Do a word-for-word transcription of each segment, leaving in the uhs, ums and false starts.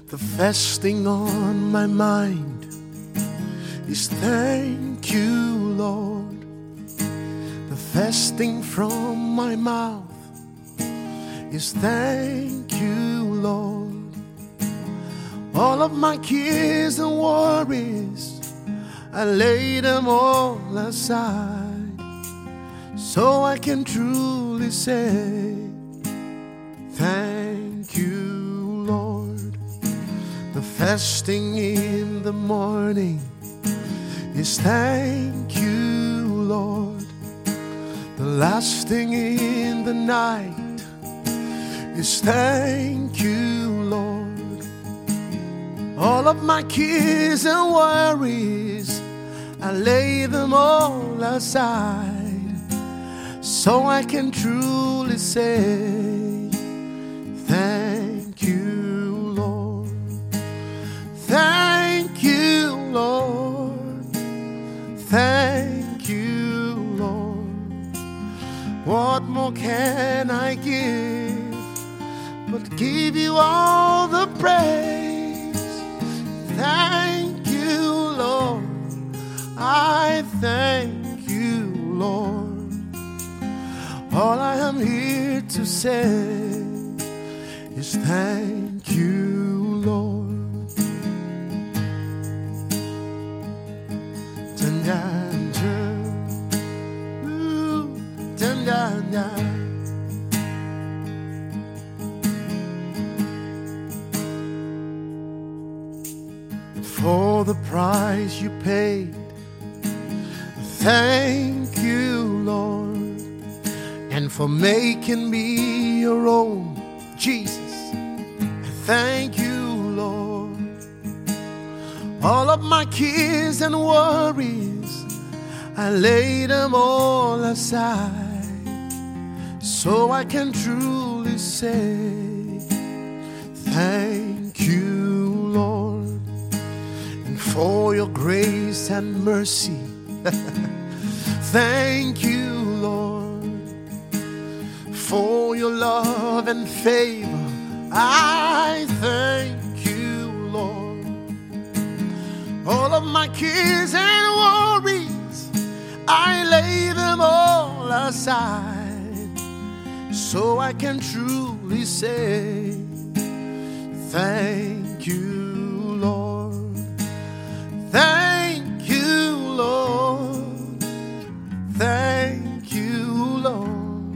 The first thing on my mind is thank you, Lord. The first thing from my mouth is thank you, Lord. All of my cares and worries, I lay them all aside, so I can truly say thank you, Lord. The first thing in the morning is thank you, Lord. The last thing in the night is thank you, Lord. All of my cares and worries, I lay them all aside, so I can truly say thank you, Lord. Thank you, Lord. Thank you, Lord. What more can I give but give you all the praise? Thank you, Lord. I thank you, Lord. All I am here to say is thank you, Lord. Dun, dun, dun. Ooh, dun, dun, dun. For the price you paid, thank you, Lord. And for making me your own, Jesus, thank you, Lord. All of my cares and worries, I lay them all aside, so I can truly say thank you, Lord. And for your grace and mercy, thank you, Lord. For your love and favor, I thank you, Lord. All of my cares and worries, I lay them all aside, so I can truly say thank you, Lord. Thank you, Lord. Thank you, Lord.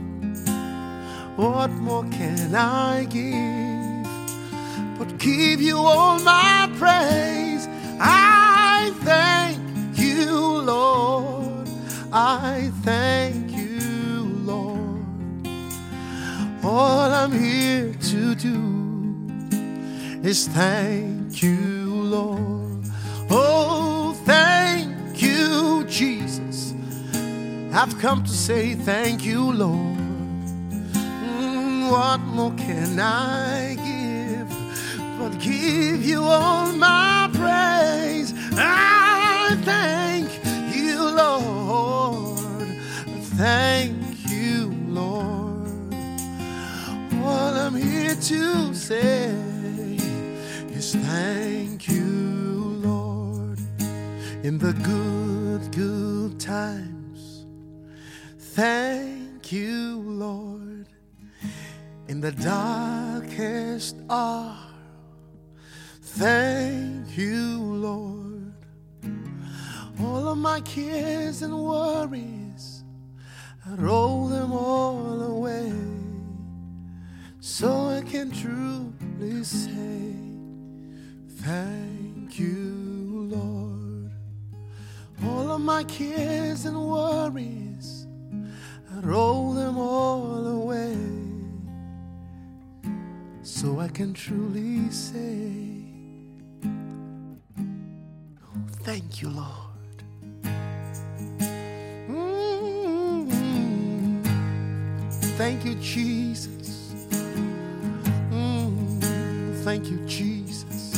What more can I give but give you all my praise? I thank you, Lord. I thank you, Lord. All I'm here to do is thank you, Lord. Oh, thank you, Jesus. I've come to say thank you, Lord. What more can I give but give you all my praise? I thank you, Lord. Thank you, Lord. All I'm here to say is thank you, Lord. In the good, good times, thank you, Lord. In the darkest hour, thank you, Lord. All of my cares and worries, I roll them all away, so I can truly say thank you, Lord. All of my cares and worries, I roll them all away, so I can truly say, oh, thank you, Lord. Mm-hmm. Thank you, Jesus. Mm-hmm. Thank you, Jesus.